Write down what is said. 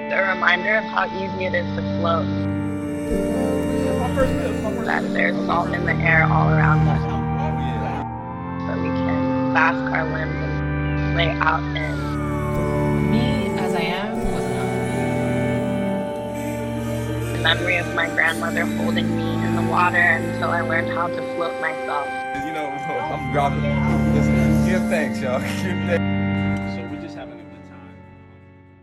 A reminder of how easy it is to float, that there's salt in the air all around us, so we can bask our limbs and lay out in. Me as I am was enough. The memory of my grandmother holding me in the water until I learned how to float myself. I'm grabbing. Listen, give thanks, y'all. Give thanks.